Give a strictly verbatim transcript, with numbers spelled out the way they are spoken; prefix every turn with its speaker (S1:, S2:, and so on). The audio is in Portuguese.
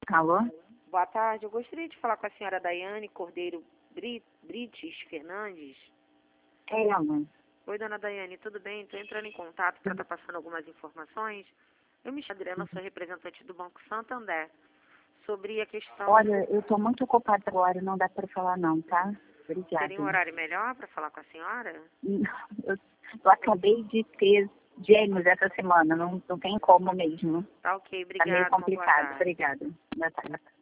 S1: Alô?
S2: Boa tarde, eu gostaria de falar com a senhora Daiane Cordeiro Bri- Brites Fernandes.
S1: É ela.
S2: Oi, dona Daiane, tudo bem? Estou entrando em contato para estar passando algumas informações. Eu me chamo Adriana, sou representante do Banco Santander, sobre a questão...
S1: Olha, eu estou muito ocupada agora, não dá para falar não, tá? Obrigada.
S2: Teria um horário melhor para falar com a senhora?
S1: Eu, eu acabei de ter gêmeos essa semana, não, não tem como mesmo.
S2: Tá ok,
S1: Tá meio
S2: obrigada, uma boa
S1: complicado.
S2: tarde.
S1: Obrigada. Boa tarde.